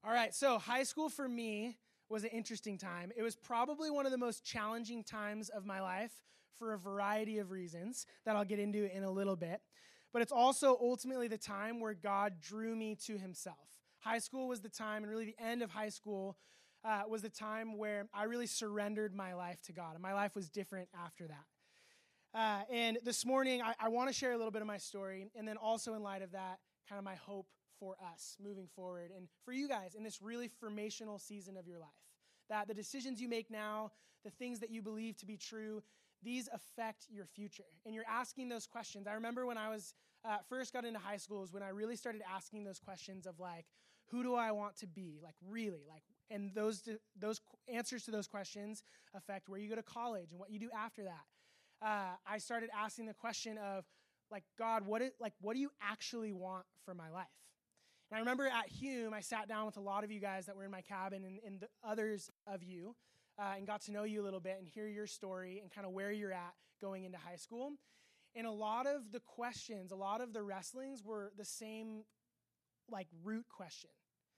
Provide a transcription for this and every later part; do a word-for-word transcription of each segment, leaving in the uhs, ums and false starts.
All right, so high school for me was an interesting time. It was probably one of the most challenging times of my life for a variety of reasons that I'll get into in a little bit. But it's also ultimately the time where God drew me to himself. High school was the time, and really the end of high school uh, was the time where I really surrendered my life to God, and my life was different after that. Uh, and this morning, I, I want to share a little bit of my story, and then also in light of that, kind of my hope for us moving forward, and for you guys in this really formational season of your life. That the decisions you make now, the things that you believe to be true, these affect your future. And you're asking those questions. I remember when I was uh, first got into high school is when I really started asking those questions of like, who do I want to be? Like really, like, and those those answers to those questions affect where you go to college and what you do after that. Uh, I started asking the question of like, God, what is, like, what do you actually want for my life? And I remember at Hume, I sat down with a lot of you guys that were in my cabin and, and the others of you uh, and got to know you a little bit and hear your story and kind of where you're at going into high school. And a lot of the questions, a lot of the wrestlings were the same like root question.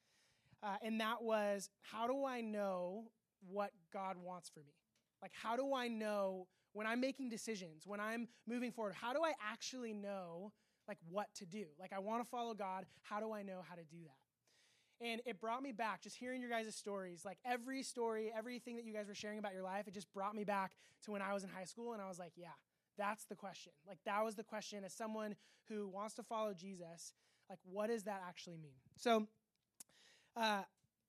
Uh, and that was, how do I know what God wants for me? Like, how do I know when I'm making decisions, when I'm moving forward, how do I actually know like what to do? Like, I want to follow God. How do I know how to do that? And it brought me back, just hearing your guys' stories, like every story, everything that you guys were sharing about your life, it just brought me back to when I was in high school, and I was like, yeah, that's the question. Like, that was the question as someone who wants to follow Jesus, like, what does that actually mean? So, uh,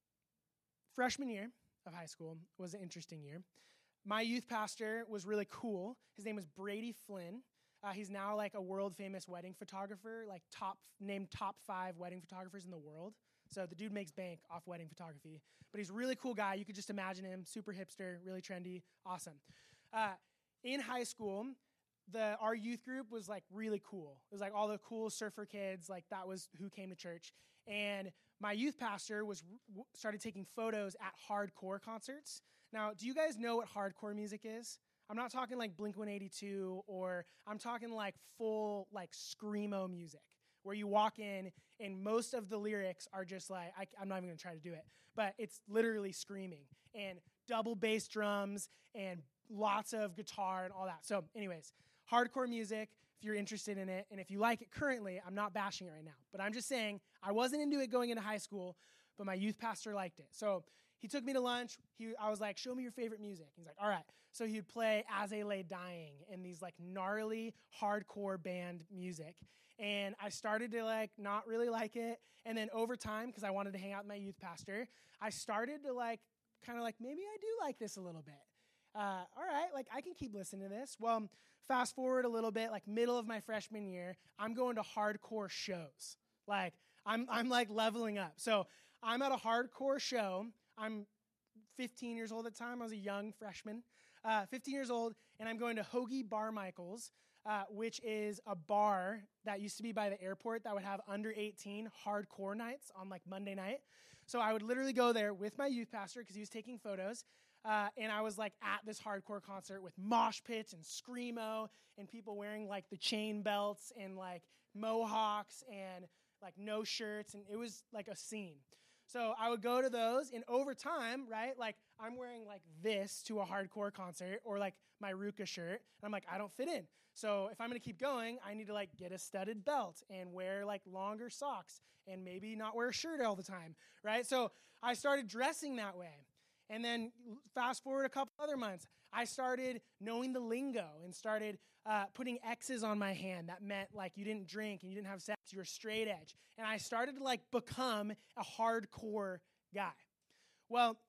freshman year of high school was an interesting year. My youth pastor was really cool. His name was Brady Flynn. Uh, he's now like a world-famous wedding photographer, like top named top five wedding photographers in the world. So the dude makes bank off wedding photography. But he's a really cool guy. You could just imagine him, super hipster, really trendy, awesome. Uh, in high school, the our youth group was like really cool. It was like all the cool surfer kids, like that was who came to church. And my youth pastor was started taking photos at hardcore concerts. Now, do you guys know what hardcore music is? I'm not talking like Blink one eighty-two, or I'm talking like full like screamo music where you walk in and most of the lyrics are just like, I, I'm not even going to try to do it, but it's literally screaming and double bass drums and lots of guitar and all that. So anyways, hardcore music, if you're interested in it, and if you like it currently, I'm not bashing it right now, but I'm just saying I wasn't into it going into high school, but my youth pastor liked it. So he took me to lunch. He, I was like, show me your favorite music. He's like, all right. So he'd play As I Lay Dying and these like gnarly hardcore band music. And I started to like not really like it. And then over time, because I wanted to hang out with my youth pastor, I started to like kind of like, maybe I do like this a little bit. Uh, all right, like I can keep listening to this. Well, fast forward a little bit, like middle of my freshman year, I'm going to hardcore shows. Like I'm I'm like leveling up. So I'm at a hardcore show. I'm fifteen years old at the time. I was a young freshman, uh, fifteen years old, and I'm going to Hoagie Bar Michaels, uh, which is a bar that used to be by the airport that would have under eighteen hardcore nights on like Monday night. So I would literally go there with my youth pastor because he was taking photos, uh, and I was like at this hardcore concert with mosh pits and screamo and people wearing like the chain belts and like mohawks and like no shirts, and it was like a scene. So I would go to those, and over time, right, like I'm wearing like this to a hardcore concert or like my Ruka shirt, and I'm like, I don't fit in. So if I'm going to keep going, I need to like get a studded belt and wear like longer socks and maybe not wear a shirt all the time, right? So I started dressing that way. And then fast forward a couple other months, I started knowing the lingo and started uh, putting X's on my hand. That meant like you didn't drink and you didn't have sex, you were straight edge. And I started to like become a hardcore guy. Well,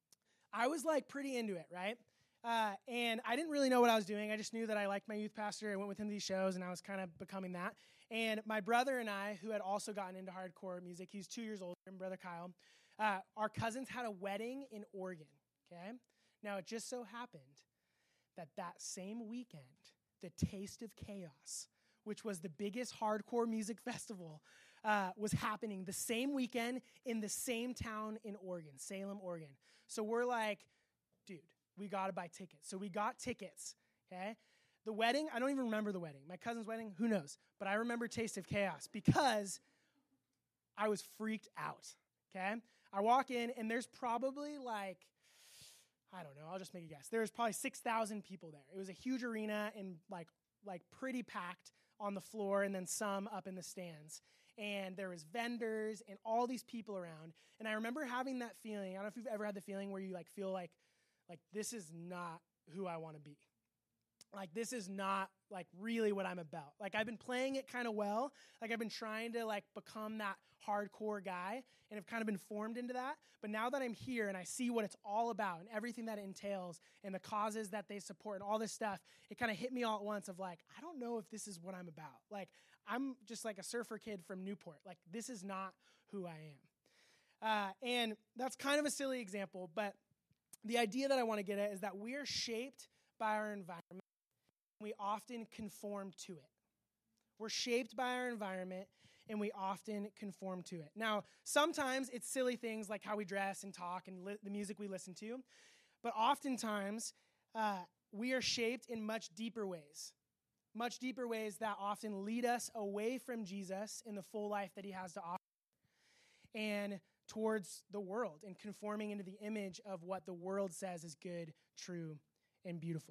I was like pretty into it, right? Uh, and I didn't really know what I was doing. I just knew that I liked my youth pastor. I went with him to these shows, and I was kind of becoming that. And my brother and I, who had also gotten into hardcore music, he's two years older, my brother Kyle, uh, our cousins had a wedding in Oregon, okay? Now, it just so happened that that same weekend, the Taste of Chaos, which was the biggest hardcore music festival, uh, was happening the same weekend in the same town in Oregon, Salem, Oregon. So we're like, dude, we got to buy tickets. So we got tickets, okay? The wedding, I don't even remember the wedding. My cousin's wedding, who knows? But I remember Taste of Chaos because I was freaked out, okay? I walk in, and there's probably like, I don't know, I'll just make a guess. There was probably six thousand people there. It was a huge arena and like like pretty packed on the floor and then some up in the stands. And there was vendors and all these people around. And I remember having that feeling. I don't know if you've ever had the feeling where you like feel like, like this is not who I want to be. Like this is not like really what I'm about. Like I've been playing it kind of well. Like I've been trying to like become that hardcore guy and have kind of been formed into that. But now that I'm here and I see what it's all about and everything that it entails and the causes that they support and all this stuff, it kind of hit me all at once of like, I don't know if this is what I'm about. Like I'm just like a surfer kid from Newport. Like this is not who I am. Uh, and that's kind of a silly example, but the idea that I want to get at is that we are shaped by our environment. We often conform to it. We're shaped by our environment, and we often conform to it. Now, sometimes it's silly things like how we dress and talk and li- the music we listen to, but oftentimes uh, we are shaped in much deeper ways, much deeper ways that often lead us away from Jesus in the full life that he has to offer and towards the world and conforming into the image of what the world says is good, true, and beautiful.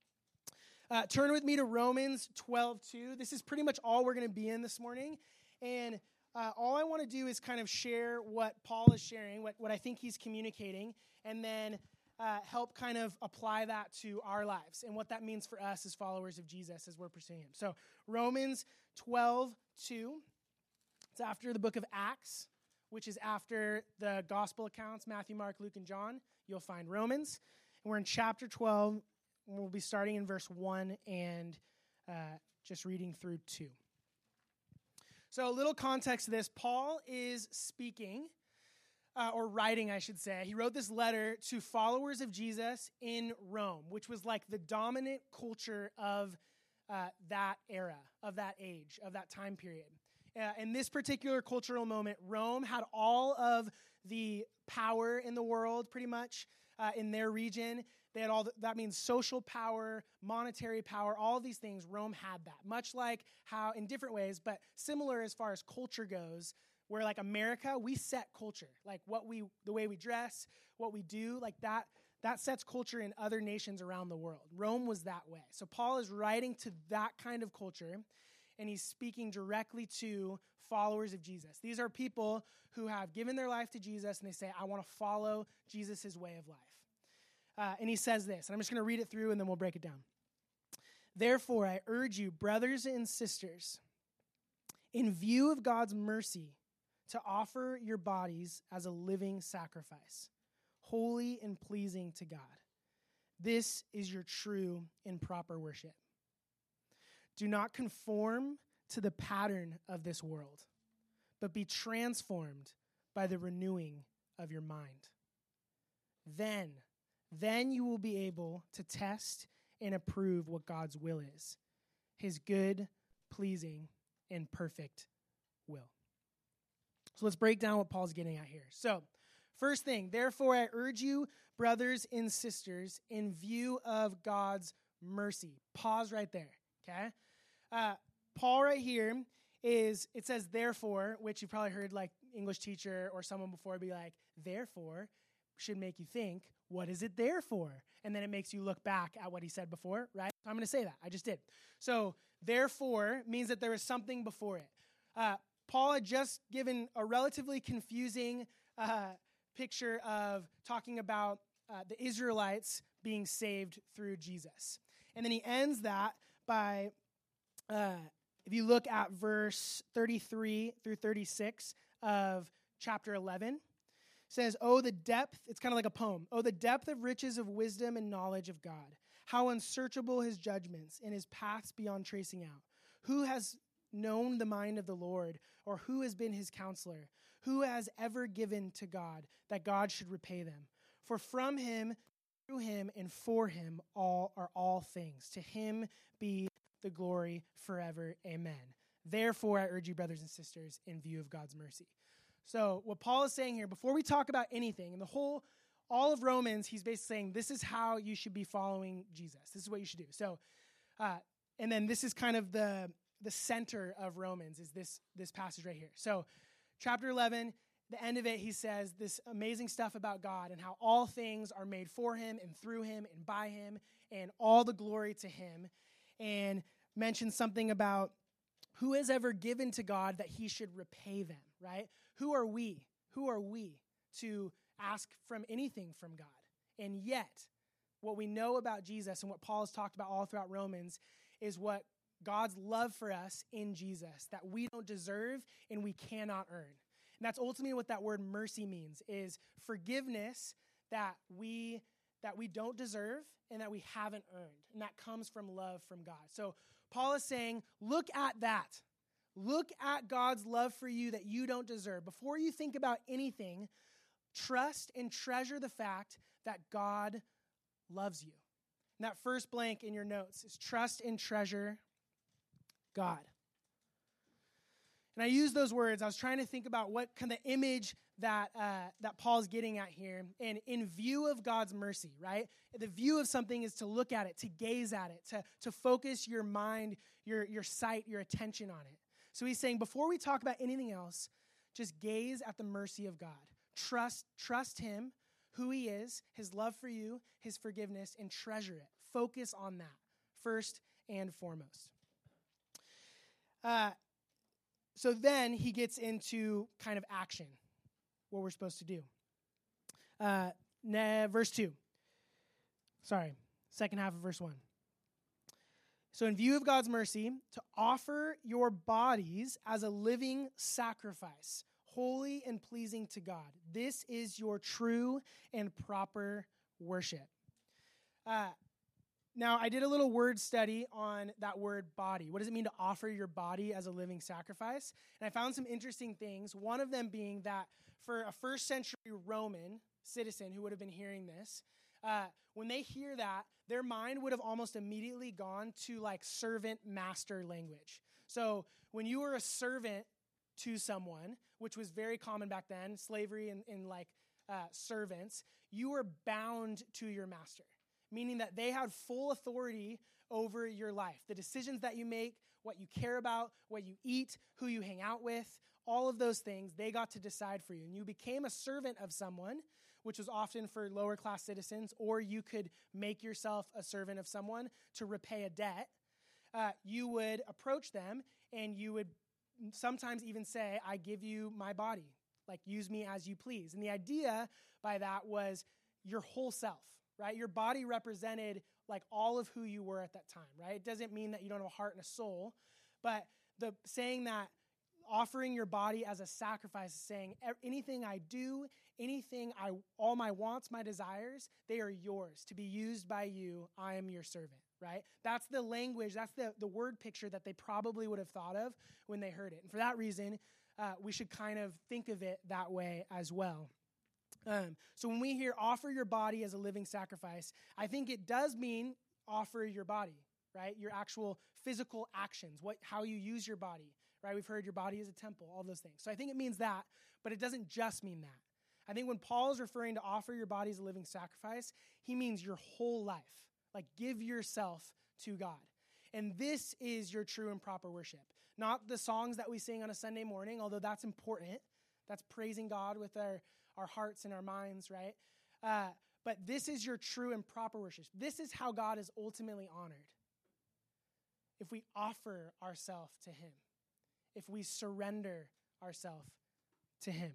Uh, turn with me to Romans twelve two. This is pretty much all we're going to be in this morning. And uh, all I want to do is kind of share what Paul is sharing, what, what I think he's communicating, and then uh, help kind of apply that to our lives and what that means for us as followers of Jesus as we're pursuing him. So Romans twelve two. It's after the book of Acts, which is after the gospel accounts, Matthew, Mark, Luke, and John. You'll find Romans. And we're in chapter twelve. We'll be starting in verse one and uh, just reading through two. So a little context to this. Paul is speaking, uh, or writing, I should say. He wrote this letter to followers of Jesus in Rome, which was like the dominant culture of uh, that era, of that age, of that time period. Uh, in this particular cultural moment, Rome had all of the power in the world, pretty much, uh, in their region. They had all the, that means social power, monetary power, all of these things. Rome had that, much like how in different ways, but similar as far as culture goes. Where like America, we set culture, like what we, the way we dress, what we do, like that. That sets culture in other nations around the world. Rome was that way. So Paul is writing to that kind of culture, and he's speaking directly to followers of Jesus. These are people who have given their life to Jesus, and they say, I want to follow Jesus' way of life. Uh, and he says this, and I'm just going to read it through, and then we'll break it down. Therefore, I urge you, brothers and sisters, in view of God's mercy, to offer your bodies as a living sacrifice, holy and pleasing to God. This is your true and proper worship. Do not conform to the pattern of this world, but be transformed by the renewing of your mind. Then, then you will be able to test and approve what God's will is, his good, pleasing, and perfect will. So let's break down what Paul's getting at here. So, first thing, therefore I urge you, brothers and sisters, in view of God's mercy. Pause right there, okay? Uh, Paul right here is, it says therefore, which you've probably heard like English teacher or someone before be like, therefore should make you think, what is it there for? And then it makes you look back at what he said before, right? So I'm going to say that. I just did. So therefore means that there is something before it. Uh, Paul had just given a relatively confusing uh, picture of talking about uh, the Israelites being saved through Jesus. And then he ends that by, uh, if you look at verse thirty-three through thirty-six of chapter eleven, says, oh, the depth, it's kind of like a poem. Oh, the depth of riches of wisdom and knowledge of God. How unsearchable his judgments and his paths beyond tracing out. Who has known the mind of the Lord, or who has been his counselor? Who has ever given to God that God should repay them? For from him, through him, and for him all are all things. To him be the glory forever. Amen. Therefore, I urge you, brothers and sisters, in view of God's mercy. So what Paul is saying here, before we talk about anything, in the whole, all of Romans, he's basically saying this is how you should be following Jesus. This is what you should do. So, uh, and then this is kind of the the center of Romans is this, this passage right here. So chapter eleven, the end of it, he says this amazing stuff about God and how all things are made for him and through him and by him and all the glory to him, and mentions something about who has ever given to God that he should repay them, right? Who are we? Who are we to ask from anything from God? And yet, what we know about Jesus and what Paul has talked about all throughout Romans is what God's love for us in Jesus, that we don't deserve and we cannot earn. And that's ultimately what that word mercy means, is forgiveness that we that we don't deserve and that we haven't earned. And that comes from love from God. So Paul is saying, look at that. Look at God's love for you that you don't deserve. Before you think about anything, trust and treasure the fact that God loves you. And that first blank in your notes is trust and treasure God. And I use those words. I was trying to think about what kind of image that uh, that Paul's getting at here. And in view of God's mercy, right? The view of something is to look at it, to gaze at it, to, to focus your mind, your, your sight, your attention on it. So he's saying, before we talk about anything else, just gaze at the mercy of God. Trust, trust him, who he is, his love for you, his forgiveness, and treasure it. Focus on that first and foremost. Uh, so then he gets into kind of action, what we're supposed to do. Uh, ne- verse two. Sorry, second half of verse one. So in view of God's mercy, to offer your bodies as a living sacrifice, holy and pleasing to God. This is your true and proper worship. Uh, now, I did a little word study on that word body. What does it mean to offer your body as a living sacrifice? And I found some interesting things, one of them being that for a first century Roman citizen who would have been hearing this, uh, when they hear that, their mind would have almost immediately gone to like servant-master language. So when you were a servant to someone, which was very common back then, slavery and, and like uh, servants, you were bound to your master, meaning that they had full authority over your life. The decisions that you make, what you care about, what you eat, who you hang out with, all of those things, they got to decide for you. And you became a servant of someone, which was often for lower class citizens, or you could make yourself a servant of someone to repay a debt. Uh, you would approach them and you would sometimes even say, I give you my body, like use me as you please. And the idea by that was your whole self, right? Your body represented like all of who you were at that time, right? It doesn't mean that you don't have a heart and a soul, but the saying that offering your body as a sacrifice is saying anything I do, anything I, all my wants, my desires, they are yours to be used by you. I am your servant, right? That's the language, that's the, the word picture that they probably would have thought of when they heard it. And for that reason, uh, we should kind of think of it that way as well. Um, so when we hear offer your body as a living sacrifice, I think it does mean offer your body, right? Your actual physical actions, what, how you use your body, right? We've heard your body is a temple, all those things. So I think it means that, but it doesn't just mean that. I think when Paul is referring to offer your body as a living sacrifice, he means your whole life. Like give yourself to God. And this is your true and proper worship. Not the songs that we sing on a Sunday morning, although that's important. That's praising God with our, our hearts and our minds, right? Uh, but this is your true and proper worship. This is how God is ultimately honored. If we offer ourselves to him. If we surrender ourselves to him.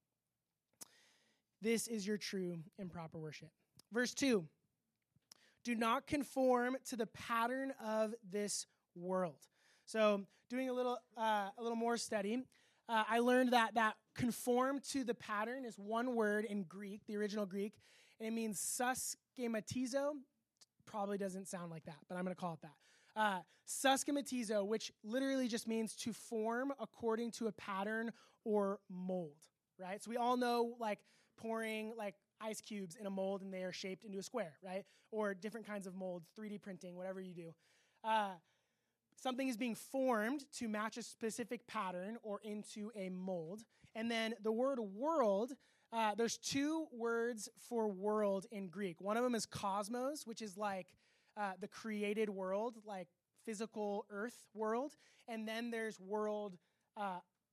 This is your true and proper worship. Verse two, do not conform to the pattern of this world. So doing a little uh, a little more study, uh, I learned that that conform to the pattern is one word in Greek, the original Greek, and it means suschematizo. Probably doesn't sound like that, but I'm going to call it that. Uh, suschematizo, which literally just means to form according to a pattern or mold, right? So we all know like pouring like ice cubes in a mold and they are shaped into a square, right? Or different kinds of molds, three D printing, whatever you do. Uh, something is being formed to match a specific pattern or into a mold. And then the word world, uh, there's two words for world in Greek. One of them is cosmos, which is like uh, the created world, like physical earth world. And then there's world uh,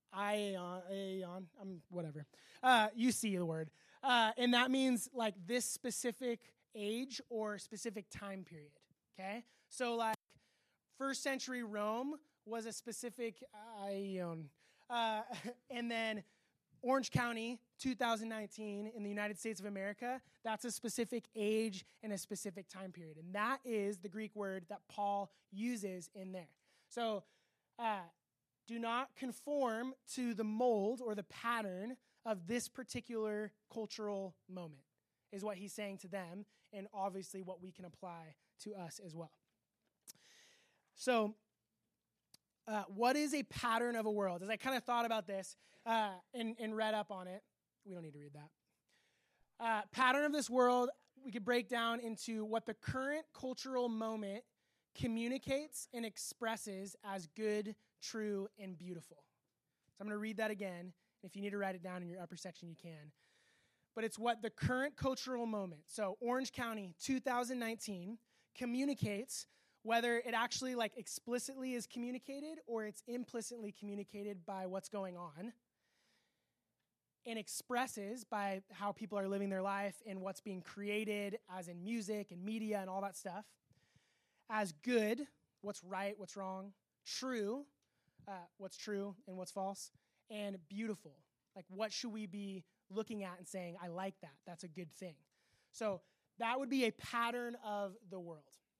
aion, aion, I'm whatever. Uh, you see the word. Uh, and that means like this specific age or specific time period, okay? So like first century Rome was a specific aion. Uh, and then Orange County, two thousand nineteen, in the United States of America, that's a specific age and a specific time period. And that is the Greek word that Paul uses in there. So uh, do not conform to the mold or the pattern of this particular cultural moment, is what he's saying to them, and obviously what we can apply to us as well. So uh, what is a pattern of a world? As I kind of thought about this uh, and, and read up on it, we don't need to read that. Uh, pattern of this world, we could break down into what the current cultural moment communicates and expresses as good, true, and beautiful. So I'm going to read that again. If you need to write it down in your upper section, you can. But it's what the current cultural moment, so Orange County two thousand nineteen, communicates, whether it actually like explicitly is communicated or it's implicitly communicated by what's going on, and expresses by how people are living their life and what's being created, as in music and media and all that stuff, as good, what's right, what's wrong, true, uh, what's true and what's false, and beautiful. Like, what should we be looking at and saying, I like that, that's a good thing. So that would be a pattern of the world.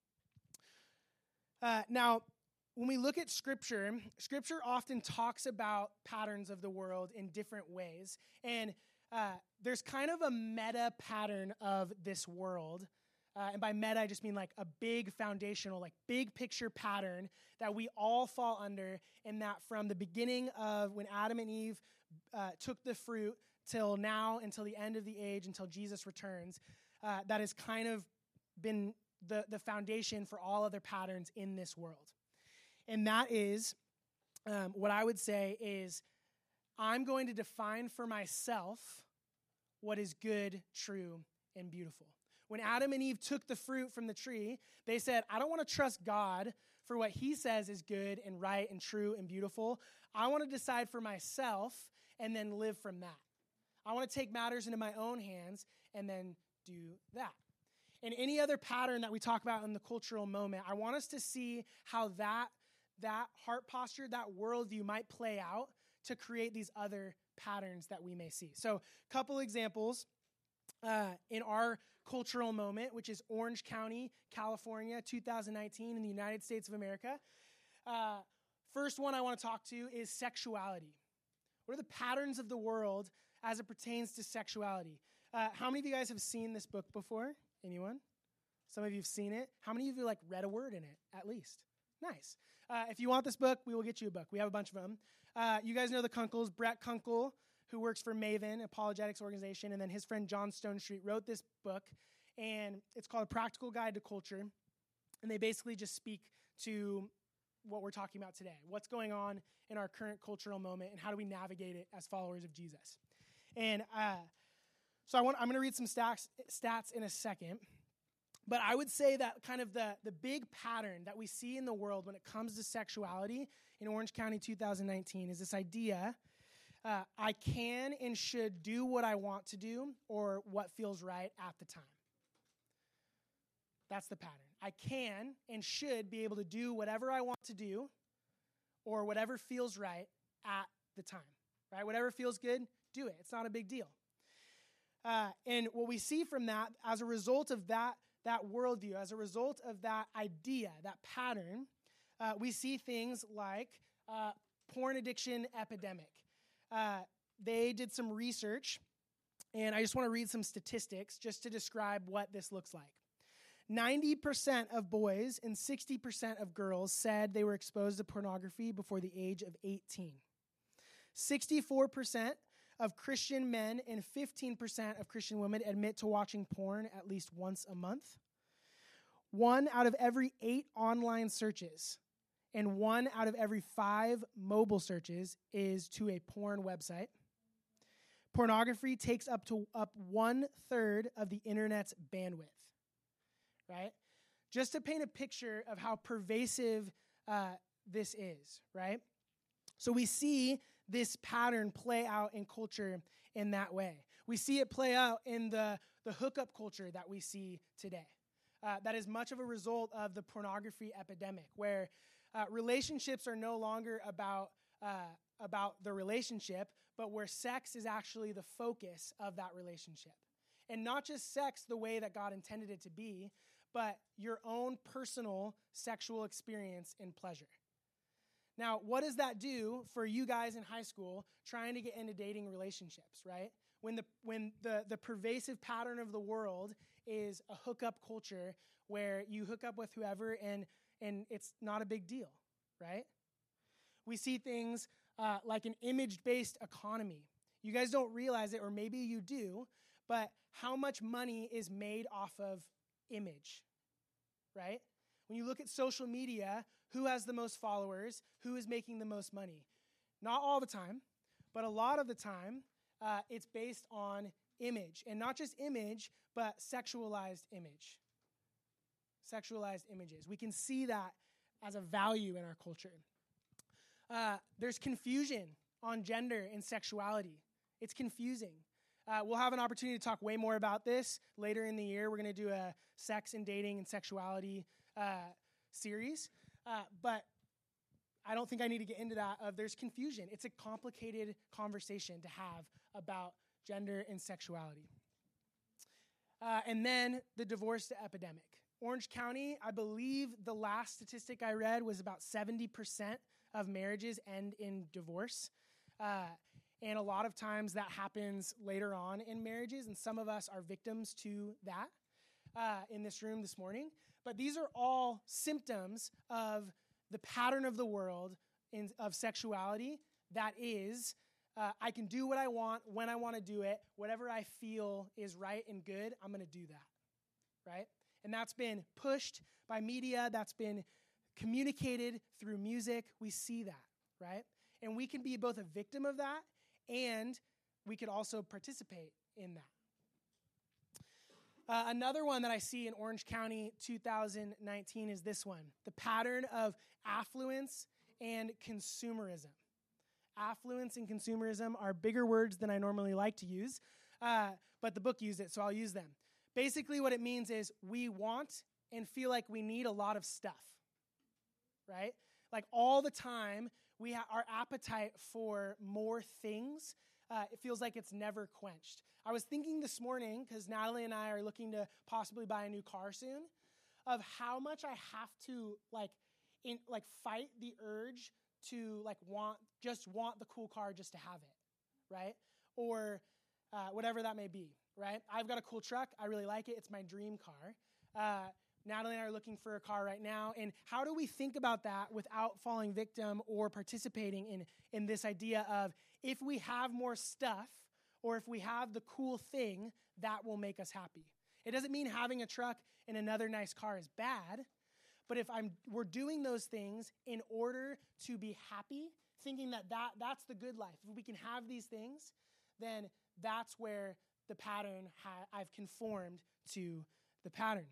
Uh, now, when we look at Scripture, Scripture often talks about patterns of the world in different ways. And uh, there's kind of a meta pattern of this world. Uh, and by meta, I just mean like a big foundational, like big picture pattern that we all fall under, and that from the beginning of when Adam and Eve uh, took the fruit till now, until the end of the age, until Jesus returns, uh, that has kind of been the, the foundation for all other patterns in this world. And that is, um, what I would say is, I'm going to define for myself what is good, true, and beautiful. When Adam and Eve took the fruit from the tree, they said, I don't want to trust God for what he says is good and right and true and beautiful. I want to decide for myself and then live from that. I want to take matters into my own hands and then do that. And any other pattern that we talk about in the cultural moment, I want us to see how that, that heart posture, that worldview might play out to create these other patterns that we may see. So a couple examples uh, in our cultural moment, which is Orange County, California, two thousand nineteen in the United States of America. Uh, first one I want to talk to is sexuality. What are the patterns of the world as it pertains to sexuality? Uh, how many of you guys have seen this book before? Anyone? Some of you have seen it. How many of you like read a word in it, at least? Nice. Uh, if you want this book, we will get you a book. We have a bunch of them. Uh, you guys know the Kunkles. Brett Kunkel, who works for Maven, apologetics organization, and then his friend John Stonestreet wrote this book, and it's called A Practical Guide to Culture, and they basically just speak to what we're talking about today, what's going on in our current cultural moment, and how do we navigate it as followers of Jesus. And uh, so I want, I'm going to read some stats, stats in a second, but I would say that kind of the, the big pattern that we see in the world when it comes to sexuality in Orange County two thousand nineteen is this idea, uh, I can and should do what I want to do or what feels right at the time. That's the pattern. I can and should be able to do whatever I want to do or whatever feels right at the time, right? Whatever feels good, do it. It's not a big deal. Uh, and what we see from that, as a result of that, that worldview, as a result of that idea, that pattern, uh, we see things like uh, porn addiction epidemic. Uh, they did some research, and I just want to read some statistics just to describe what this looks like. ninety percent of boys and sixty percent of girls said they were exposed to pornography before the age of eighteen. sixty-four percent of Christian men and fifteen percent of Christian women admit to watching porn at least once a month. One out of every eight online searches and one out of every five mobile searches is to a porn website. Pornography takes up to up one third of the internet's bandwidth. Right? Just to paint a picture of how pervasive uh, this is, right? So we see this pattern play out in culture in that way. We see it play out in the, the hookup culture that we see today. Uh, that is much of a result of the pornography epidemic, where uh, relationships are no longer about uh, about the relationship, but where sex is actually the focus of that relationship. And not just sex the way that God intended it to be, but your own personal sexual experience and pleasure. Now, what does that do for you guys in high school trying to get into dating relationships, right? When the when the, the pervasive pattern of the world is a hookup culture where you hook up with whoever and and it's not a big deal, right? We see things uh, like an image-based economy. You guys don't realize it, or maybe you do, but how much money is made off of image, right? When you look at social media, who has the most followers? Who is making the most money? Not all the time, but a lot of the time, uh, it's based on image. And not just image, but sexualized image. Sexualized images. We can see that as a value in our culture. Uh, there's confusion on gender and sexuality. It's confusing. Uh, we'll have an opportunity to talk way more about this later in the year. We're going to do a sex and dating and sexuality uh, series. Uh, but I don't think I need to get into that. Of there's confusion. It's a complicated conversation to have about gender and sexuality. Uh, and then the divorce epidemic. Orange County, I believe the last statistic I read was about seventy percent of marriages end in divorce. Uh, and a lot of times that happens later on in marriages, and some of us are victims to that uh, in this room this morning. But these are all symptoms of the pattern of the world in, of sexuality that is, uh, I can do what I want, when I want to do it, whatever I feel is right and good, I'm going to do that, right? And that's been pushed by media, that's been communicated through music. We see that, right? And we can be both a victim of that, and we could also participate in that. Uh, another one that I see in Orange County two thousand nineteen is this one, the pattern of affluence and consumerism. Affluence and consumerism are bigger words than I normally like to use, uh, but the book used it, so I'll use them. Basically what it means is we want and feel like we need a lot of stuff, right? Like all the time, we ha- our appetite for more things, uh, it feels like it's never quenched. I was thinking this morning, because Natalie and I are looking to possibly buy a new car soon, of how much I have to like, in, like fight the urge to like want, just want the cool car just to have it, right? Or uh, whatever that may be, right? I've got a cool truck. I really like it. It's my dream car. Uh, Natalie and I are looking for a car right now. And how do we think about that without falling victim or participating in, in this idea of if we have more stuff or if we have the cool thing, that will make us happy? It doesn't mean having a truck and another nice car is bad, but if I'm we're doing those things in order to be happy, thinking that, that that's the good life. If we can have these things, then that's where the pattern, ha- I've conformed to the pattern.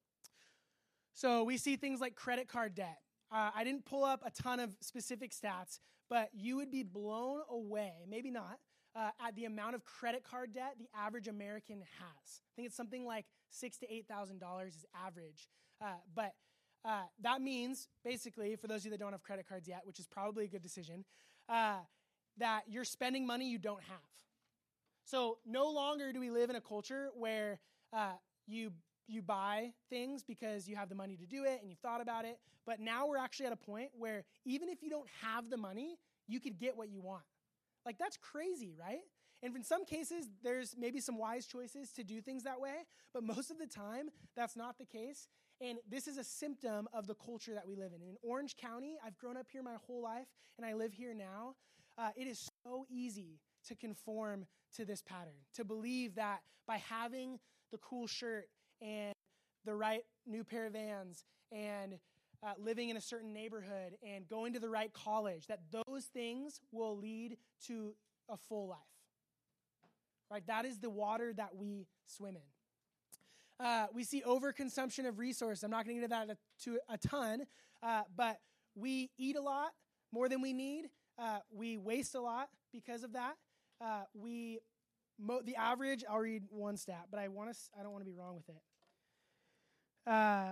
So we see things like credit card debt. Uh, I didn't pull up a ton of specific stats, but you would be blown away, maybe not, uh, at the amount of credit card debt the average American has. I think it's something like six to eight thousand dollars is average. Uh, but uh, that means, basically, for those of you that don't have credit cards yet, which is probably a good decision, uh, that you're spending money you don't have. So no longer do we live in a culture where uh, you you buy things because you have the money to do it and you've thought about it. But now we're actually at a point where even if you don't have the money, you could get what you want. Like, that's crazy, right? And in some cases, there's maybe some wise choices to do things that way, but most of the time, that's not the case. And this is a symptom of the culture that we live in. In Orange County, I've grown up here my whole life, and I live here now. Uh, it is so easy to conform to this pattern, to believe that by having the cool shirt and the right new pair of Vans and uh, living in a certain neighborhood and going to the right college, that those things will lead to a full life. Right? That is the water that we swim in. Uh, we see overconsumption of resources. I'm not going to get into that to a ton, uh, but we eat a lot more than we need. Uh, we waste a lot because of that. Uh, we, mo- the average, I'll read one stat, but I want to, I don't want to be wrong with it. Uh,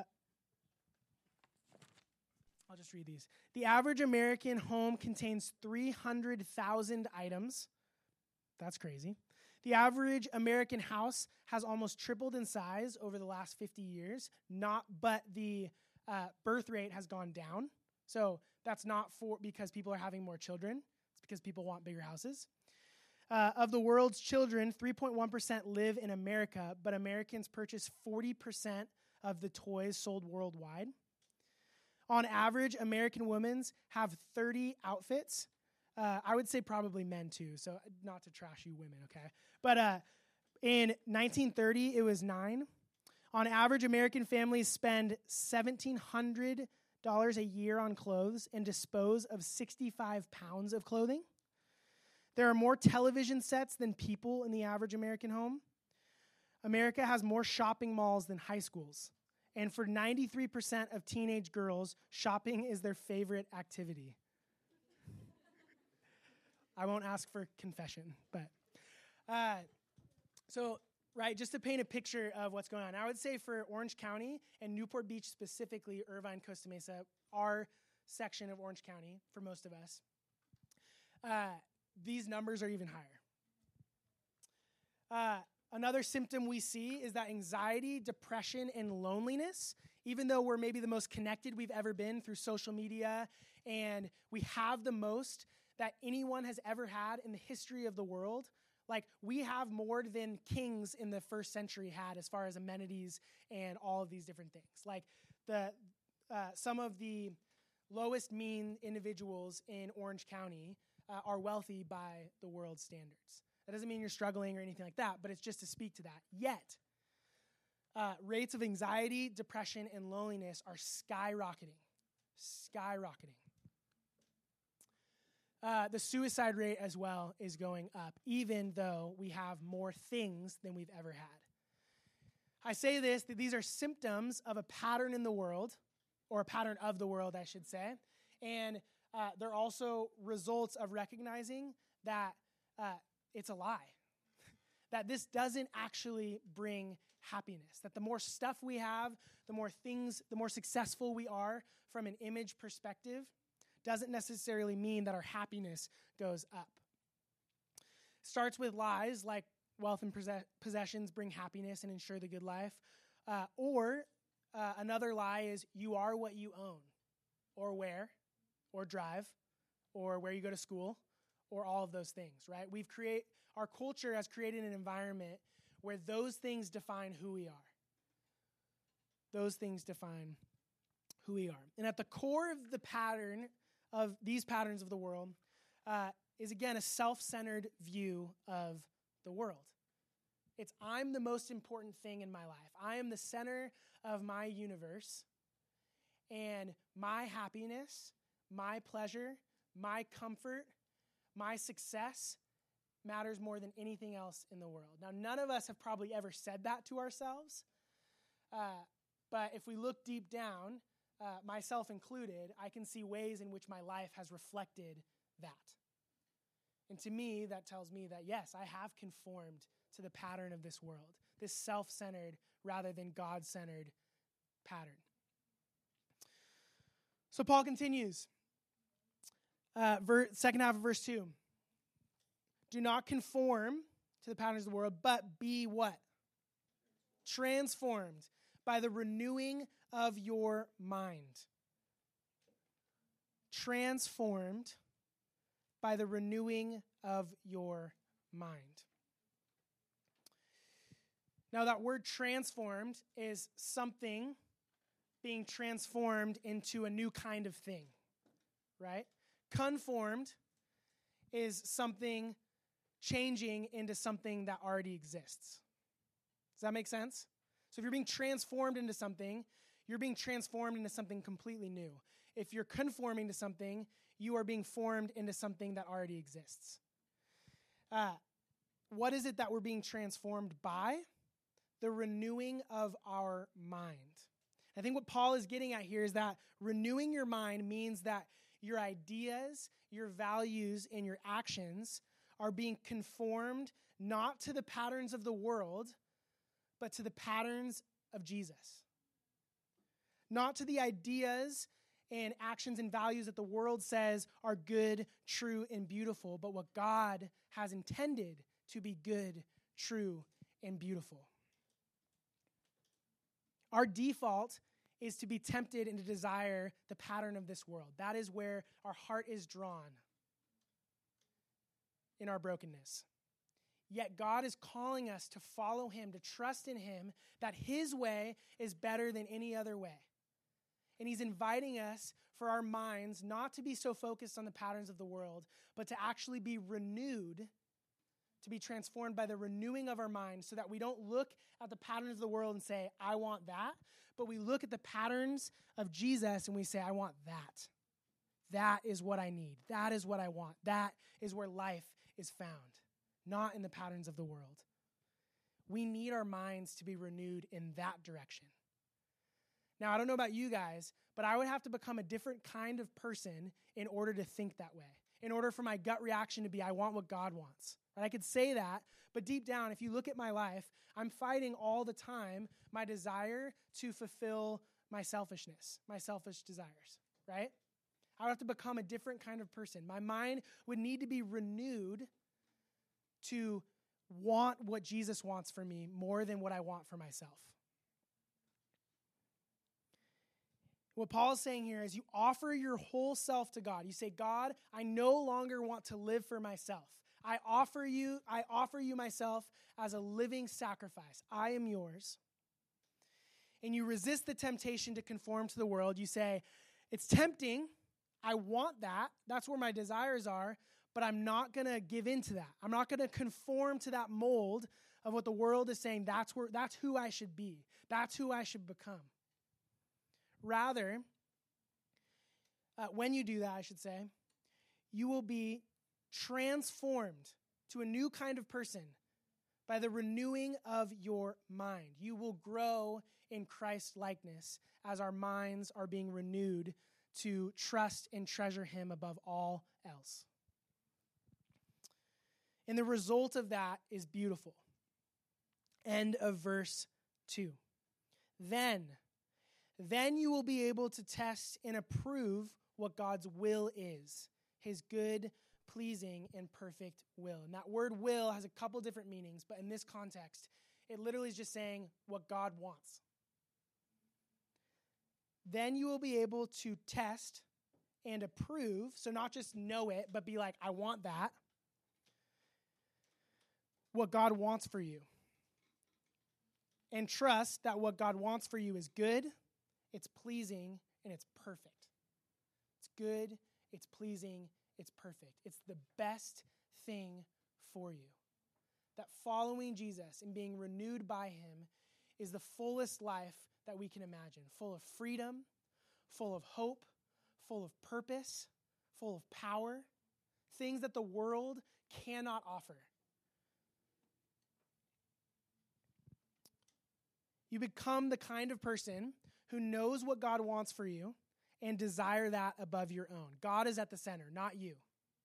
I'll just read these. The average American home contains three hundred thousand items. That's crazy. The average American house has almost tripled in size over the last fifty years, not, but the uh, birth rate has gone down. So that's not for because people are having more children. It's because people want bigger houses. Uh, of the world's children, three point one percent live in America, but Americans purchase forty percent of the toys sold worldwide. On average, American women have thirty outfits. Uh, I would say probably men too, so not to trash you women, okay? But uh, in nineteen thirty, it was nine. On average, American families spend seventeen hundred dollars a year on clothes and dispose of sixty-five pounds of clothing. There are more television sets than people in the average American home. America has more shopping malls than high schools. And for ninety-three percent of teenage girls, shopping is their favorite activity. I won't ask for confession, but uh, so, right, just to paint a picture of what's going on, I would say for Orange County and Newport Beach specifically, Irvine, Costa Mesa, our section of Orange County, for most of us, uh, these numbers are even higher. Uh, another symptom we see is that anxiety, depression, and loneliness, even though we're maybe the most connected we've ever been through social media, and we have the most that anyone has ever had in the history of the world. Like, we have more than kings in the first century had as far as amenities and all of these different things. Like, the uh, some of the lowest mean individuals in Orange County uh, are wealthy by the world's standards. That doesn't mean you're struggling or anything like that, but it's just to speak to that. Yet, uh, rates of anxiety, depression, and loneliness are skyrocketing. Skyrocketing. Uh, the suicide rate as well is going up, even though we have more things than we've ever had. I say this, that these are symptoms of a pattern in the world, or a pattern of the world, I should say, and uh, they're also results of recognizing that uh, it's a lie, that this doesn't actually bring happiness, that the more stuff we have, the more things, the more successful we are from an image perspective, doesn't necessarily mean that our happiness goes up. Starts with lies like wealth and possessions bring happiness and ensure the good life. Uh, or uh, another lie is you are what you own, or wear, or drive, or where you go to school, or all of those things, right? We've create our culture has created an environment where those things define who we are. Those things define who we are. And at the core of the pattern of these patterns of the world uh, is, again, a self-centered view of the world. It's I'm the most important thing in my life. I am the center of my universe, and my happiness, my pleasure, my comfort, my success matters more than anything else in the world. Now, none of us have probably ever said that to ourselves, uh, but if we look deep down, Uh, myself included, I can see ways in which my life has reflected that. And to me, that tells me that, yes, I have conformed to the pattern of this world, this self-centered rather than God-centered pattern. So Paul continues, uh, ver- second half of verse two. Do not conform to the patterns of the world, but be what? Transformed by the renewing of your mind. Transformed by the renewing of your mind. Now, that word transformed is something being transformed into a new kind of thing, right? Conformed is something changing into something that already exists. Does that make sense? So if you're being transformed into something, you're being transformed into something completely new. If you're conforming to something, you are being formed into something that already exists. Uh, what is it that we're being transformed by? The renewing of our mind. I think what Paul is getting at here is that renewing your mind means that your ideas, your values, and your actions are being conformed not to the patterns of the world, but to the patterns of Jesus. Not to the ideas and actions and values that the world says are good, true, and beautiful, but what God has intended to be good, true, and beautiful. Our default is to be tempted and to desire the pattern of this world. That is where our heart is drawn in our brokenness. Yet God is calling us to follow him, to trust in him, that his way is better than any other way. And he's inviting us for our minds not to be so focused on the patterns of the world, but to actually be renewed, to be transformed by the renewing of our minds so that we don't look at the patterns of the world and say, I want that, but we look at the patterns of Jesus and we say, I want that. That is what I need. That is what I want. That is where life is found, not in the patterns of the world. We need our minds to be renewed in that direction. Now, I don't know about you guys, but I would have to become a different kind of person in order to think that way, in order for my gut reaction to be, I want what God wants. Right? I could say that, but deep down, if you look at my life, I'm fighting all the time my desire to fulfill my selfishness, my selfish desires, right? I would have to become a different kind of person. My mind would need to be renewed to want what Jesus wants for me more than what I want for myself. What Paul's saying here is you offer your whole self to God. You say, God, I no longer want to live for myself. I offer you, I offer you myself as a living sacrifice. I am yours. And you resist the temptation to conform to the world. You say, it's tempting. I want that. That's where my desires are, but I'm not going to give in to that. I'm not going to conform to that mold of what the world is saying. That's where, that's who I should be. That's who I should become. Rather, uh, when you do that, I should say, you will be transformed to a new kind of person by the renewing of your mind. You will grow in Christ's likeness as our minds are being renewed to trust and treasure him above all else. And the result of that is beautiful. End of verse two. Then, then you will be able to test and approve what God's will is, his good, pleasing, and perfect will. And that word will has a couple different meanings, but in this context, it literally is just saying what God wants. Then you will be able to test and approve, so not just know it, but be like, I want that, what God wants for you. And trust that what God wants for you is good, it's pleasing, and it's perfect. It's good, it's pleasing, it's perfect. It's the best thing for you. That following Jesus and being renewed by him is the fullest life that we can imagine. Full of freedom, full of hope, full of purpose, full of power. Things that the world cannot offer. You become the kind of person who knows what God wants for you and desire that above your own. God is at the center, not you.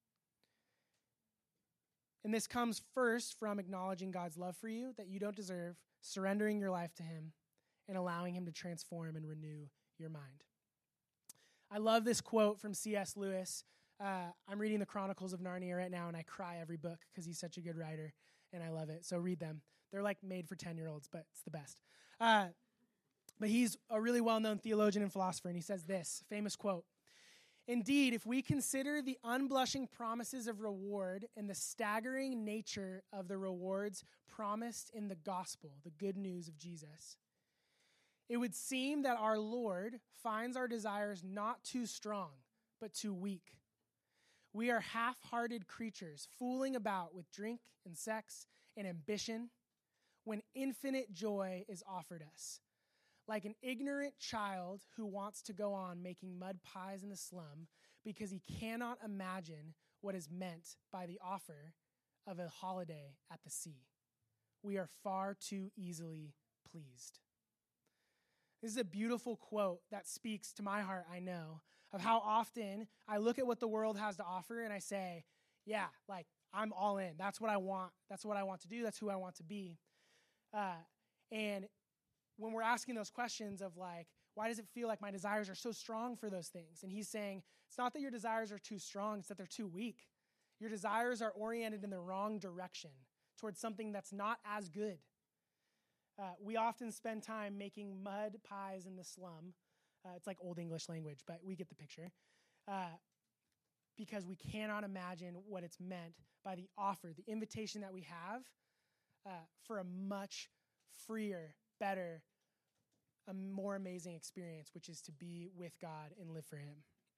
And this comes first from acknowledging God's love for you that you don't deserve, surrendering your life to him, and allowing him to transform and renew your mind. I love this quote from C S Lewis. Uh, I'm reading the Chronicles of Narnia right now, and I cry every book because he's such a good writer, and I love it. So read them. They're like made for ten-year-olds, but it's the best. Uh, but he's a really well-known theologian and philosopher, and he says this famous quote, "Indeed, if we consider the unblushing promises of reward and the staggering nature of the rewards promised in the gospel, the good news of Jesus, it would seem that our Lord finds our desires not too strong, but too weak. We are half-hearted creatures, fooling about with drink and sex and ambition, when infinite joy is offered us. Like an ignorant child who wants to go on making mud pies in the slum because he cannot imagine what is meant by the offer of a holiday at the sea. We are far too easily pleased." This is a beautiful quote that speaks to my heart, I know, of how often I look at what the world has to offer and I say, yeah, like, I'm all in. That's what I want. That's what I want to do. That's who I want to be. Uh, and when we're asking those questions of like, why does it feel like my desires are so strong for those things? And he's saying, it's not that your desires are too strong, it's that they're too weak. Your desires are oriented in the wrong direction towards something that's not as good. Uh, we often spend time making mud pies in the slum. Uh, it's like old English language, but we get the picture. Uh, because we cannot imagine what it's meant by the offer, the invitation that we have uh, for a much freer, better, a more amazing experience, which is to be with God and live for him.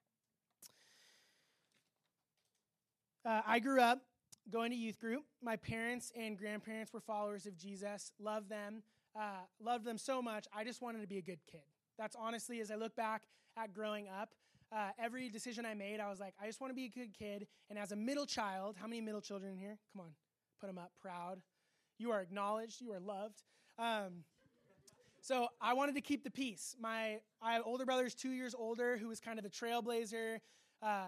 Uh, I grew up going to youth group. My parents and grandparents were followers of Jesus. Loved them. Uh, loved them so much. I just wanted to be a good kid. That's honestly, as I look back at growing up, uh, every decision I made, I was like, I just want to be a good kid. And as a middle child, how many middle children in here? Come on, put them up. Proud. You are acknowledged. You are loved. Um, so I wanted to keep the peace. My I have older brother is two years older, who was kind of the trailblazer. Uh,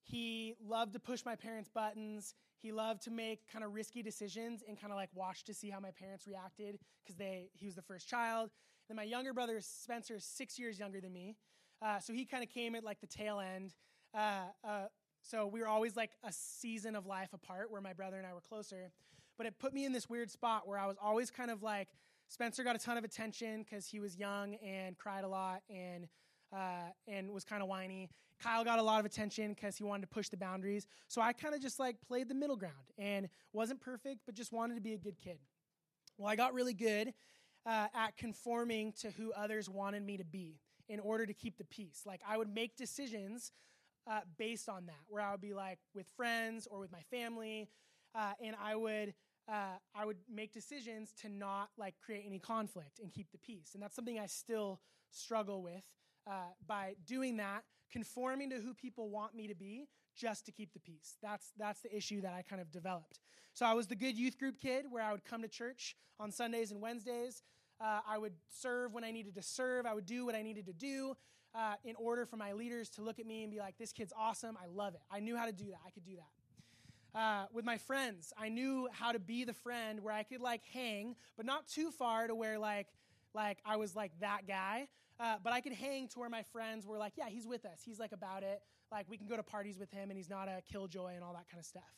he loved to push my parents' buttons. He loved to make kind of risky decisions and kind of like watch to see how my parents reacted because they he was the first child. Then my younger brother, Spencer, is six years younger than me. Uh, so he kind of came at like the tail end. Uh, uh, so we were always like a season of life apart where my brother and I were closer. But it put me in this weird spot where I was always kind of like, Spencer got a ton of attention because he was young and cried a lot and uh, and was kind of whiny. Kyle got a lot of attention because he wanted to push the boundaries. So I kind of just like played the middle ground and wasn't perfect, but just wanted to be a good kid. Well, I got really good uh, at conforming to who others wanted me to be in order to keep the peace. Like I would make decisions uh, based on that, where I would be like with friends or with my family, uh, and I would uh, I would make decisions to not like create any conflict and keep the peace. And that's something I still struggle with uh, by doing that, conforming to who people want me to be just to keep the peace. That's that's the issue that I kind of developed. So I was the good youth group kid where I would come to church on Sundays and Wednesdays. Uh, I would serve when I needed to serve. I would do what I needed to do uh, in order for my leaders to look at me and be like, this kid's awesome. I love it. I knew how to do that. I could do that. Uh, with my friends, I knew how to be the friend where I could like hang, but not too far to where like like I was like that guy. Uh, but I could hang to where my friends were like, yeah, he's with us. He's like about it. Like we can go to parties with him and he's not a killjoy and all that kind of stuff.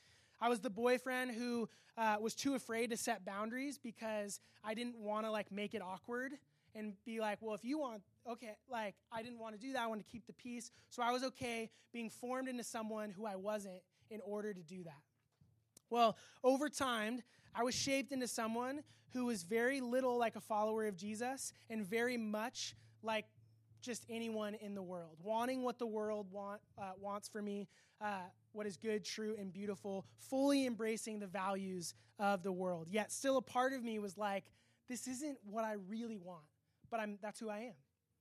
I was the boyfriend who uh, was too afraid to set boundaries because I didn't want to like make it awkward and be like, well, if you want, okay, like I didn't want to do that. I wanted to keep the peace. So I was okay being formed into someone who I wasn't in order to do that. Well, over time, I was shaped into someone who was very little like a follower of Jesus and very much like just anyone in the world, wanting what the world want uh, wants for me, uh, what is good, true, and beautiful, fully embracing the values of the world. Yet still a part of me was like, this isn't what I really want, but I'm that's who I am.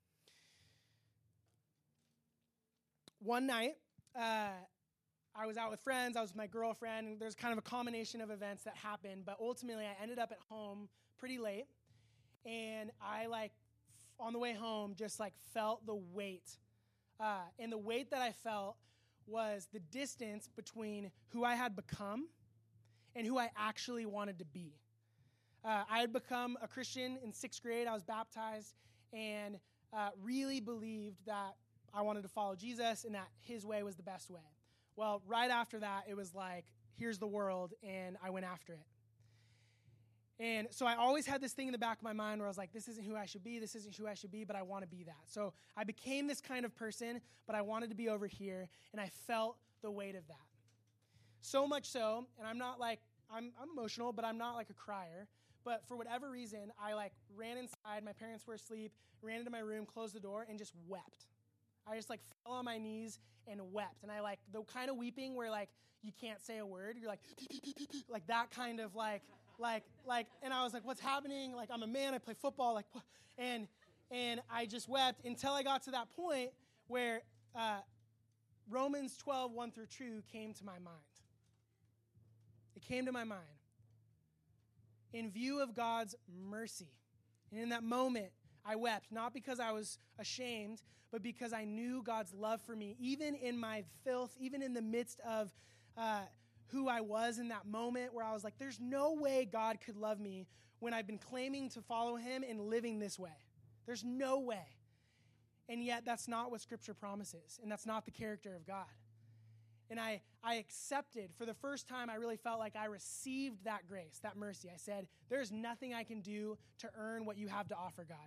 One night, uh, I was out with friends, I was with my girlfriend, and there's kind of a combination of events that happened, but ultimately I ended up at home pretty late, and I like, on the way home, just like felt the weight. Uh, and the weight that I felt was the distance between who I had become and who I actually wanted to be. Uh, I had become a Christian in sixth grade. I was baptized and uh, really believed that I wanted to follow Jesus and that his way was the best way. Well, right after that, it was like, here's the world, and I went after it. And so I always had this thing in the back of my mind where I was like, this isn't who I should be, this isn't who I should be, but I want to be that. So I became this kind of person, but I wanted to be over here, and I felt the weight of that. So much so, and I'm not like, I'm, I'm emotional, but I'm not like a crier, but for whatever reason, I like ran inside, my parents were asleep, ran into my room, closed the door, and just wept. I just like fell on my knees and wept. And I like the kind of weeping where like you can't say a word, you're like, like that kind of like, Like, like, and I was like, what's happening? Like, I'm a man, I play football, like, what? And, and I just wept until I got to that point where uh, Romans twelve, one through two came to my mind. It came to my mind. In view of God's mercy, and in that moment, I wept, not because I was ashamed, but because I knew God's love for me, even in my filth, even in the midst of uh, who I was in that moment where I was like, there's no way God could love me when I've been claiming to follow him and living this way. There's no way. And yet that's not what Scripture promises, and that's not the character of God. And I, I accepted, for the first time, I really felt like I received that grace, that mercy. I said, there's nothing I can do to earn what you have to offer, God.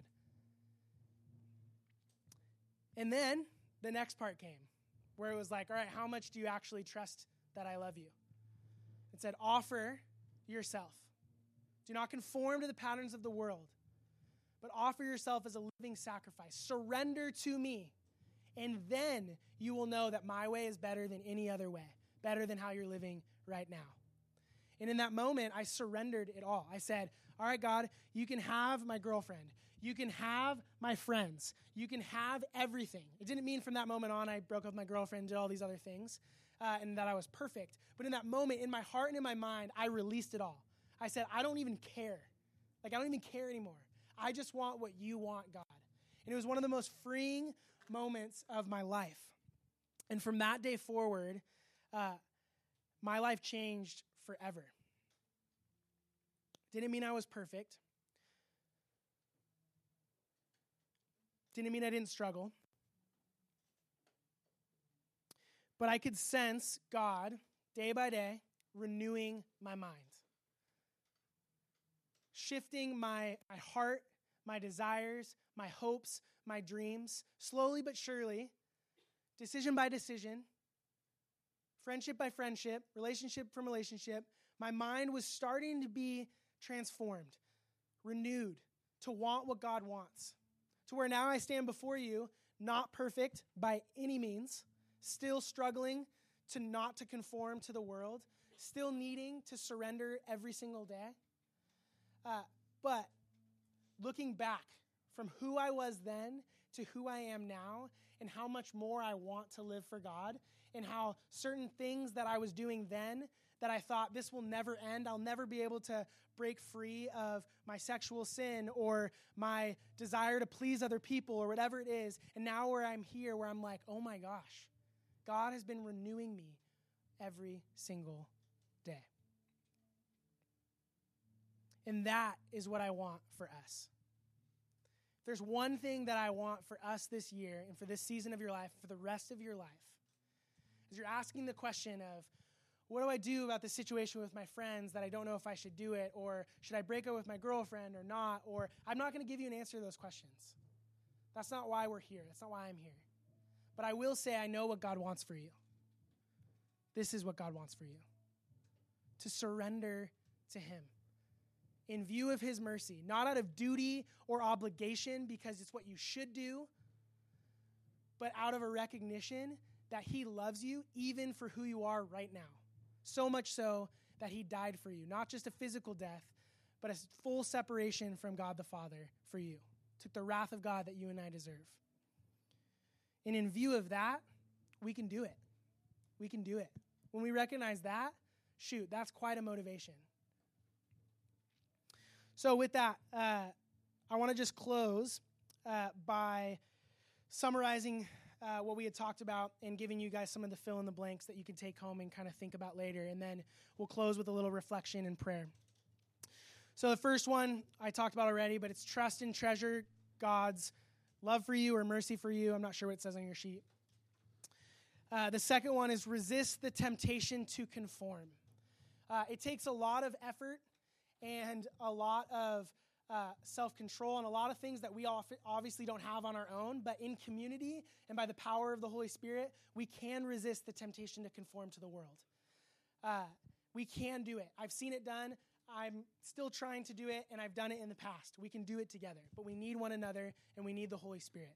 And then the next part came, where it was like, all right, how much do you actually trust that I love you? It said, offer yourself. Do not conform to the patterns of the world, but offer yourself as a living sacrifice. Surrender to me, and then you will know that my way is better than any other way, better than how you're living right now. And in that moment, I surrendered it all. I said, all right, God, you can have my girlfriend. You can have my friends. You can have everything. It didn't mean from that moment on I broke up with my girlfriend, did all these other things, uh, and that I was perfect. But in that moment, in my heart and in my mind, I released it all. I said, I don't even care. Like, I don't even care anymore. I just want what you want, God. And it was one of the most freeing moments of my life. And from that day forward, uh, my life changed forever. Didn't mean I was perfect. Didn't mean I didn't struggle. But I could sense God, day by day, renewing my mind. Shifting my, my heart, my desires, my hopes, my dreams, slowly but surely, decision by decision, friendship by friendship, relationship from relationship, my mind was starting to be transformed, renewed, to want what God wants. To where now I stand before you, not perfect by any means, still struggling to not to conform to the world, still needing to surrender every single day. Uh, but looking back from who I was then to who I am now, and how much more I want to live for God, and how certain things that I was doing then that I thought this will never end, I'll never be able to break free of my sexual sin or my desire to please other people or whatever it is. And now where I'm here, where I'm like, oh my gosh, God has been renewing me every single day. And that is what I want for us. If there's one thing that I want for us this year and for this season of your life, for the rest of your life, is you're asking the question of, what do I do about this situation with my friends that I don't know if I should do it, or should I break up with my girlfriend or not, or I'm not going to give you an answer to those questions. That's not why we're here. That's not why I'm here. But I will say I know what God wants for you. This is what God wants for you. To surrender to him in view of his mercy, not out of duty or obligation because it's what you should do, but out of a recognition that he loves you even for who you are right now. So much so that he died for you, not just a physical death, but a full separation from God the Father for you. Took the wrath of God that you and I deserve. And in view of that, we can do it. We can do it. When we recognize that, shoot, that's quite a motivation. So with that, uh, I want to just close uh, by summarizing uh, what we had talked about and giving you guys some of the fill in the blanks that you can take home and kind of think about later. And then we'll close with a little reflection and prayer. So the first one I talked about already, but it's trust and treasure God's love for you or mercy for you. I'm not sure what it says on your sheet. Uh, the second one is resist the temptation to conform. Uh, it takes a lot of effort and a lot of uh, self-control and a lot of things that we obviously don't have on our own, but in community and by the power of the Holy Spirit, we can resist the temptation to conform to the world. Uh, we can do it. I've seen it done. I'm still trying to do it, and I've done it in the past. We can do it together, but we need one another, and we need the Holy Spirit.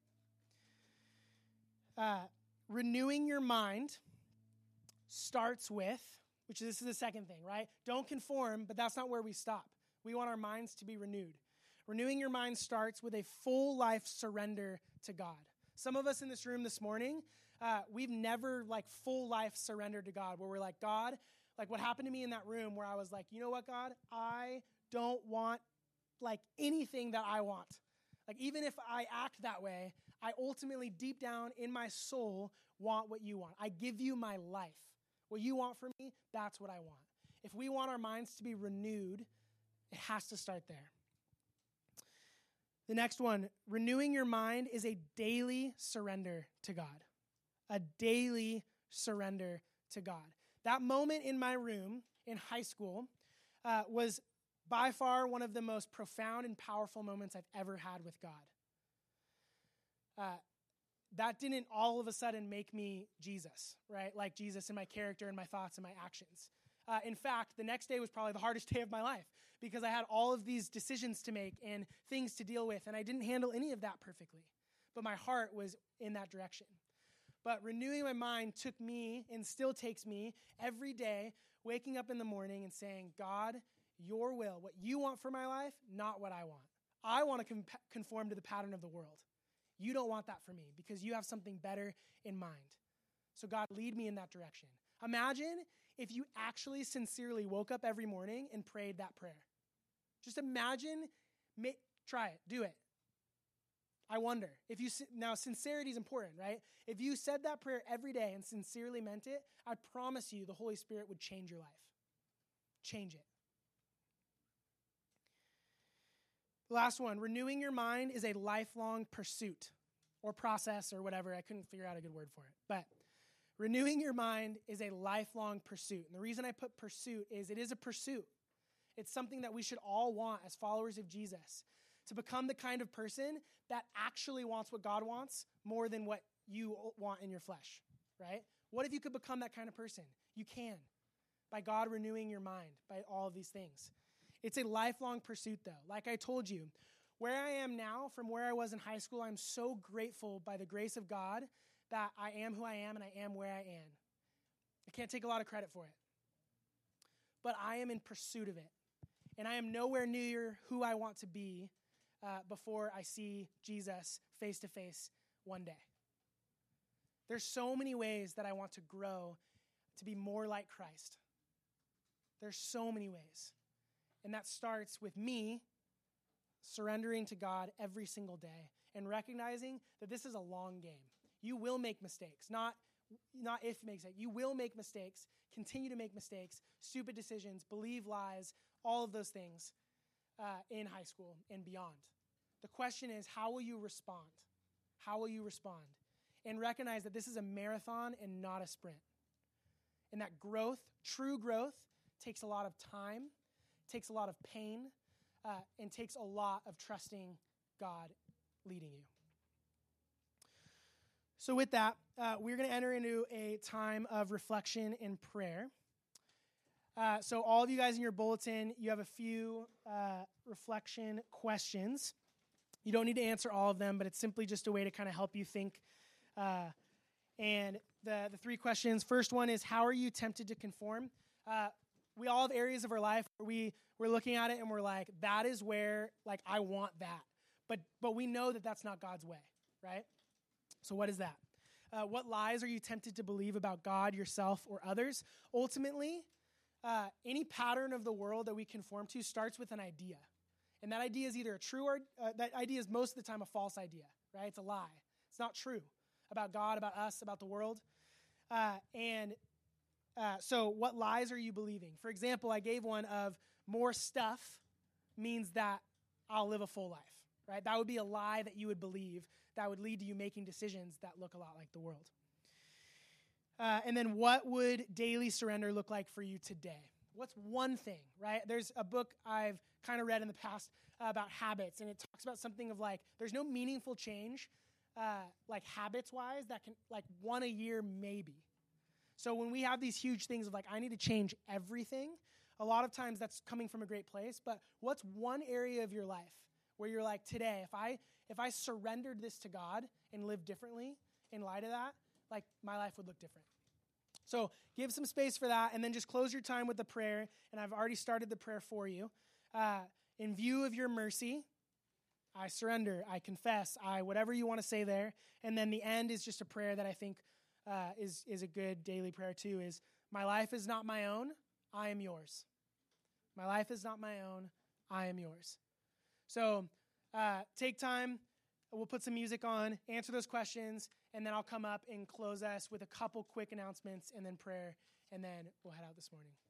Uh, renewing your mind starts with, which this is the second thing, right? Don't conform, but that's not where we stop. We want our minds to be renewed. Renewing your mind starts with a full life surrender to God. Some of us in this room this morning, uh, we've never like full life surrendered to God, where we're like, God, like what happened to me in that room where I was like, you know what, God, I don't want like anything that I want. Like, even if I act that way, I ultimately, deep down in my soul, want what you want. I give you my life. What you want from me, that's what I want. If we want our minds to be renewed, it has to start there. The next one, renewing your mind is a daily surrender to God. A daily surrender to God. That moment in my room in high school uh, was by far one of the most profound and powerful moments I've ever had with God. Uh, that didn't all of a sudden make me Jesus, right? Like Jesus in my character and my thoughts and my actions. Uh, in fact, the next day was probably the hardest day of my life because I had all of these decisions to make and things to deal with, and I didn't handle any of that perfectly. But my heart was in that direction. But renewing my mind took me and still takes me every day, waking up in the morning and saying, God, your will, what you want for my life, not what I want. I want to com- conform to the pattern of the world. You don't want that for me because you have something better in mind. So God, lead me in that direction. Imagine if you actually sincerely woke up every morning and prayed that prayer. Just imagine, may, try it, do it. I wonder, if you, now sincerity is important, right? If you said that prayer every day and sincerely meant it, I promise you the Holy Spirit would change your life. Change it. Last one, renewing your mind is a lifelong pursuit or process or whatever. I couldn't figure out a good word for it. But renewing your mind is a lifelong pursuit. And the reason I put pursuit is it is a pursuit. It's something that we should all want as followers of Jesus, to become the kind of person that actually wants what God wants more than what you want in your flesh, right? What if you could become that kind of person? You can, by God renewing your mind, by all of these things. It's a lifelong pursuit, though. Like I told you, where I am now from where I was in high school, I'm so grateful by the grace of God that I am who I am and I am where I am. I can't take a lot of credit for it. But I am in pursuit of it. And I am nowhere near who I want to be uh, before I see Jesus face to face one day. There's so many ways that I want to grow to be more like Christ. There's so many ways. And that starts with me surrendering to God every single day and recognizing that this is a long game. You will make mistakes, not, not if you make mistakes. You will make mistakes, continue to make mistakes, stupid decisions, believe lies, all of those things uh, in high school and beyond. The question is, how will you respond? How will you respond? And recognize that this is a marathon and not a sprint. And that growth, true growth, takes a lot of time, takes a lot of pain, uh, and takes a lot of trusting God leading you. So with that, uh, we're going to enter into a time of reflection and prayer. Uh, so all of you guys in your bulletin, you have a few uh, reflection questions. You don't need to answer all of them, but it's simply just a way to kind of help you think. Uh, and the, the three questions, first one is, how are you tempted to conform? Uh, we all have areas of our life where we, we're looking at it and we're like, that is where, like, I want that. But but we know that that's not God's way, right? So what is that? Uh, what lies are you tempted to believe about God, yourself, or others? Ultimately, uh, any pattern of the world that we conform to starts with an idea. And that idea is either a true or, uh, that idea is most of the time a false idea, right? It's a lie. It's not true about God, about us, about the world. Uh, and uh, so what lies are you believing? For example, I gave one of more stuff means that I'll live a full life, right? That would be a lie that you would believe that would lead to you making decisions that look a lot like the world. Uh, and then what would daily surrender look like for you today? What's one thing, right? There's a book I've kind of read in the past uh, about habits, and it talks about something of like, there's no meaningful change, uh, like habits-wise, that can, like one a year maybe. So when we have these huge things of like, I need to change everything, a lot of times that's coming from a great place, but what's one area of your life where you're like, today, if I if I surrendered this to God and lived differently in light of that, like my life would look different. So give some space for that, and then just close your time with the prayer, and I've already started the prayer for you. Uh, in view of your mercy, I surrender, I confess, I whatever you want to say there, and then the end is just a prayer that I think uh, is, is a good daily prayer too, is my life is not my own, I am yours. My life is not my own, I am yours. So uh, take time. We'll put some music on, answer those questions, and then I'll come up and close us with a couple quick announcements and then prayer, and then we'll head out this morning.